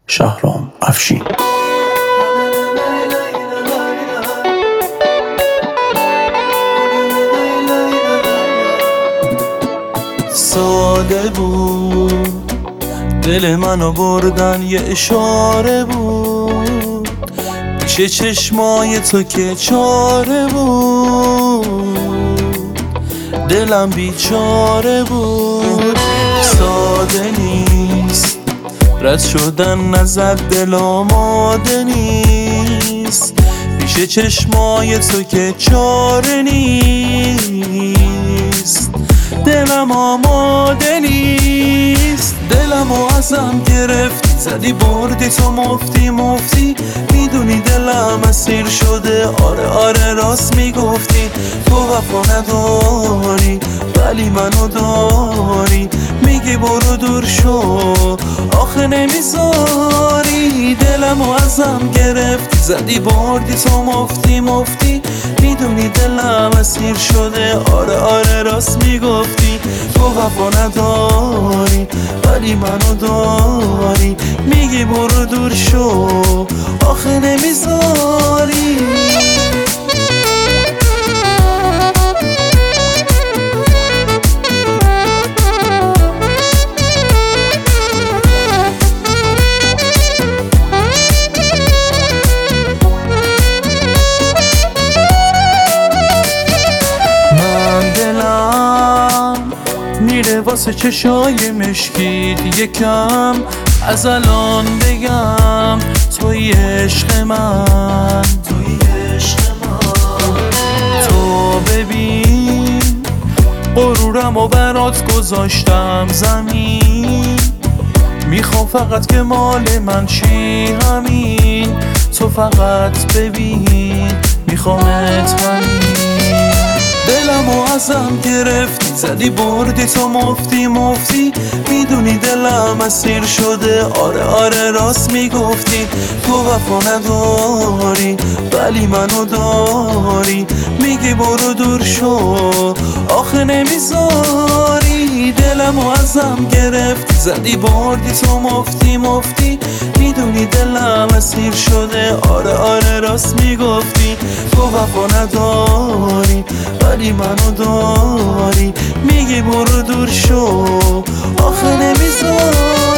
شهرام افشین. ساده بود دل منو بردن، یه اشاره بود پیش چشمای تو که چاره بود، دلم بیچاره بود. ساده نیست رد شدن ازت، دل آماده نیست پیش چشمای تو که چاره نیست، دلم آماده نیست. دلمو ازم گرفتی، زدی بردی تو مفتی مفتی، میدونی دلم اسیر شده. آره آره راست میگفتی، تو وفا نداری ولی منو داری، میگی برو دور شو آخه نمیذاری. دلمو ازم گرفتی، زدی بردی تو مفتی مفتی، میدونی دلم اسیر شده. آره آره راست میگفتی، تو وفا نداری ولی منو داری، میگی برو دور شو آخه نمیذاری. میره واسه چشای مشکید، یکم از الان بگم توی عشق من، توی عشق من. تو ببین غرورمو برات گذاشتم زمین، میخوام فقط که مال من چی همین، تو فقط ببین میخوامت همین. دلمو ازم گرفتی، زدی بردی تو مفتی مفتی، میدونی دلم اسیر شده. آره آره راست میگفتی، تو وفا نداری ولی منو داری، میگی برو دور شو آخه نمیذاری. دلمو ازم گرفتی، زدی بردی تو مفتی مفتی، میدونی دلم اسیر شده. آره آره راست میگفتی، تو وفا نداری ولی منو داری، میگی برو دور شو آخه نمیذاری.